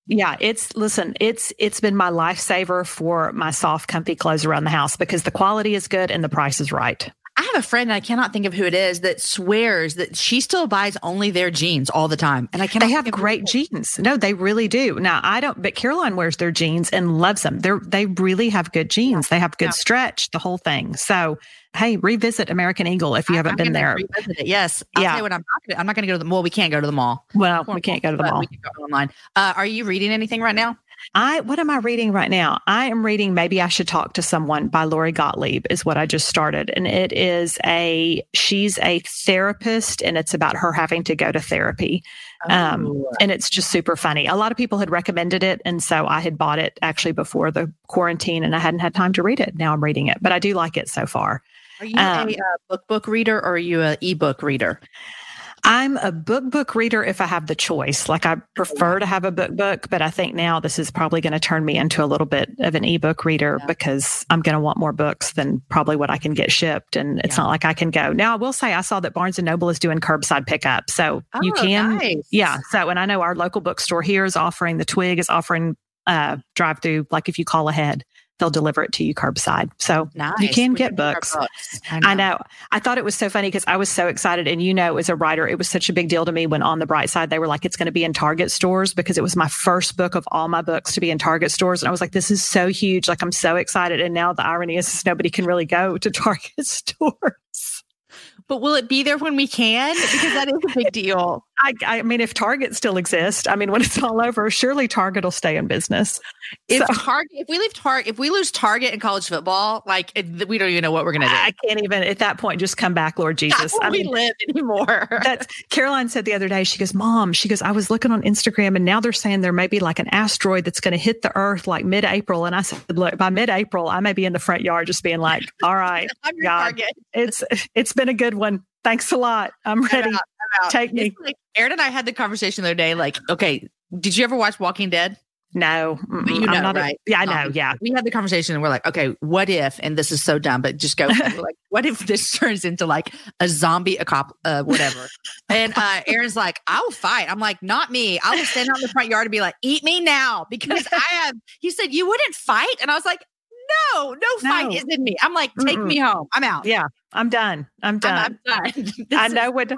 Yeah, it's been my lifesaver for my soft, comfy clothes around the house because the quality is good and the price is right. I have a friend, and I cannot think of who it is, that swears that she still buys only their jeans all the time. And they have great jeans. No, they really do. Now, I don't, but Caroline wears their jeans and loves them. They really have good jeans. They have good stretch, the whole thing. So, hey, revisit American Eagle if you haven't been there. Revisit it. Yes. I'll tell you what, I'm not going to go to the mall. We can't go to the mall. Well, we can't go to the mall. We can go online. Are you reading anything right now? What am I reading right now? I am reading Maybe I Should Talk to Someone by Lori Gottlieb is what I just started. And she's a therapist and it's about her having to go to therapy. And it's just super funny. A lot of people had recommended it. And so I had bought it actually before the quarantine and I hadn't had time to read it. Now I'm reading it, but I do like it so far. Are you a book reader or are you an ebook reader? I'm a book reader if I have the choice. Like I prefer to have a book, but I think now this is probably going to turn me into a little bit of an ebook reader because I'm going to want more books than probably what I can get shipped. And it's not like I can go. Now I will say I saw that Barnes & Noble is doing curbside pickup. So you can. Nice. Yeah. So, and I know our local bookstore here is offering, the Twig is offering drive-through. Like if you call ahead, they'll deliver it to you curbside. So you can get books. I know. I thought it was so funny because I was so excited. And as a writer, it was such a big deal to me when On the Bright Side, they were like, it's going to be in Target stores because it was my first book of all my books to be in Target stores. And I was like, this is so huge. Like, I'm so excited. And now the irony is nobody can really go to Target stores. But will it be there when we can? Because that is a big deal. I mean, if Target still exists, I mean, when it's all over, surely Target will stay in business. If we lose Target in college football, we don't even know what we're going to do. I can't even at that point just come back, Lord Jesus. Not where we live anymore. Caroline said the other day, she goes, Mom, I was looking on Instagram and now they're saying there may be like an asteroid that's going to hit the earth like mid-April. And I said, look, by mid-April, I may be in the front yard just being like, all right, I'm your Target. It's been a good one. Thanks a lot. I'm ready. I'm out. Take me. Like, Aaron and I had the conversation the other day. Like, okay, did you ever watch Walking Dead? No. But you know, right? I know. Yeah. We had the conversation and we're like, okay, what if, and this is so dumb, but just go, like, what if this turns into like a zombie, whatever. And Aaron's like, I'll fight. I'm like, not me. I will stand out in the front yard and be like, eat me now because he said, you wouldn't fight? And I was like, no fight is in me. I'm like, take me home. I'm out. Yeah. I'm done. I'm done. I know what.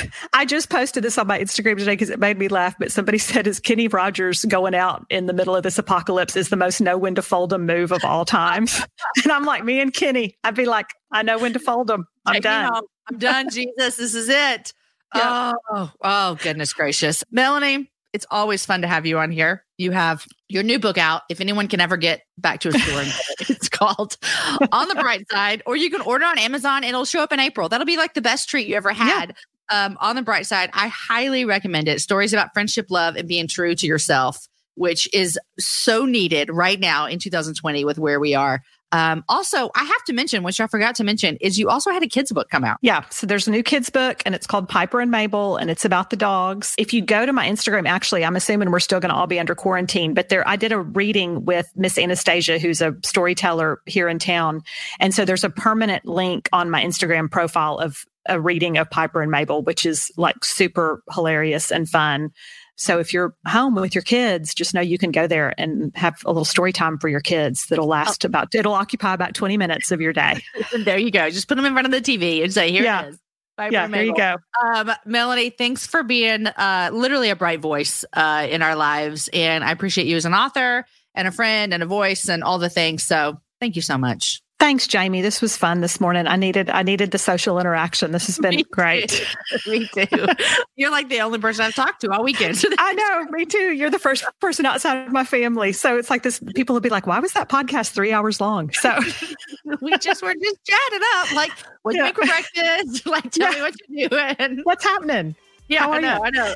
I just posted this on my Instagram today because it made me laugh. But somebody said, "Is Kenny Rogers going out in the middle of this apocalypse is the most know when to fold 'em move of all time?" And I'm like, me and Kenny, I'd be like, I know when to fold 'em. I'm done. I'm done. Jesus, this is it. Yeah. Oh, goodness gracious, Melanie. It's always fun to have you on here. You have your new book out. If anyone can ever get back to a store and get it, it's called On the Bright Side, or you can order on Amazon. It'll show up in April. That'll be like the best treat you ever had. Yeah. On the Bright Side, I highly recommend it. Stories about friendship, love, and being true to yourself, which is so needed right now in 2020 with where we are. Also, I have to mention, which I forgot to mention, is you also had a kids book come out. Yeah. So there's a new kids book and it's called Piper and Mabel and it's about the dogs. If you go to my Instagram, actually, I'm assuming we're still going to all be under quarantine, but I did a reading with Miss Anastasia, who's a storyteller here in town. And so there's a permanent link on my Instagram profile of a reading of Piper and Mabel, which is like super hilarious and fun. So if you're home with your kids, just know you can go there and have a little story time for your kids that'll it'll occupy about 20 minutes of your day. There you go. Just put them in front of the TV and say, here it is. There you go. Melanie, thanks for being literally a bright voice in our lives. And I appreciate you as an author and a friend and a voice and all the things. So thank you so much. Thanks, Jamie. This was fun this morning. I needed the social interaction. This has been great. Me too. You're like the only person I've talked to all weekend. I know. Me too. You're the first person outside of my family. So it's like this. People will be like, why was that podcast 3 hours long? So we're just chatting up. Like, what do you make for breakfast? Like, tell me what you're doing. What's happening? Yeah, I know.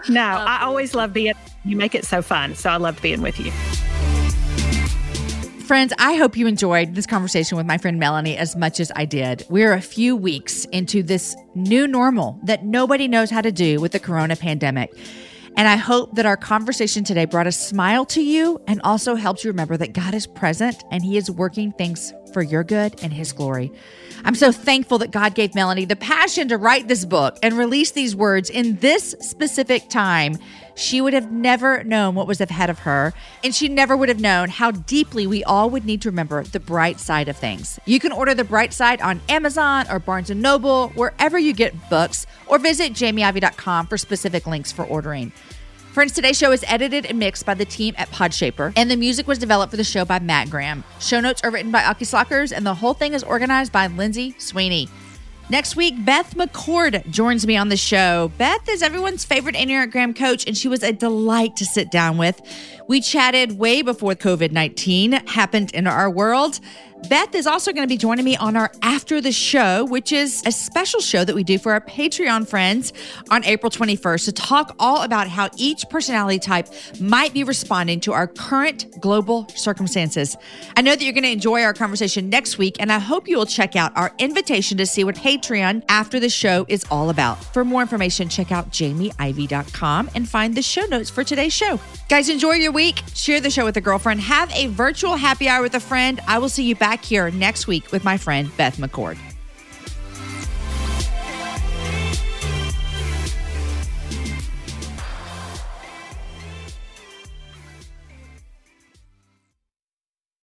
I always love being, you make it so fun. So I loved being with you. Friends, I hope you enjoyed this conversation with my friend Melanie as much as I did. We're a few weeks into this new normal that nobody knows how to do with the corona pandemic. And I hope that our conversation today brought a smile to you and also helped you remember that God is present and He is working things for your good and His glory. I'm so thankful that God gave Melanie the passion to write this book and release these words in this specific time. She would have never known what was ahead of her, and she never would have known how deeply we all would need to remember the bright side of things. You can order The Bright Side on Amazon or Barnes & Noble, wherever you get books, or visit jamieivey.com for specific links for ordering. Friends, today's show is edited and mixed by the team at Podshaper, and the music was developed for the show by Matt Graham. Show notes are written by Aki Slockers, and the whole thing is organized by Lindsay Sweeney. Next week, Beth McCord joins me on the show. Beth is everyone's favorite Enneagram coach, and she was a delight to sit down with. We chatted way before COVID-19 happened in our world. Beth is also going to be joining me on our After the Show, which is a special show that we do for our Patreon friends on April 21st to talk all about how each personality type might be responding to our current global circumstances. I know that you're going to enjoy our conversation next week, and I hope you will check out our invitation to see what Patreon After the Show is all about. For more information, check out jamieivey.com and find the show notes for today's show. Guys, enjoy your week. Share the show with a girlfriend. Have a virtual happy hour with a friend. I will see you back here next week with my friend Beth McCord.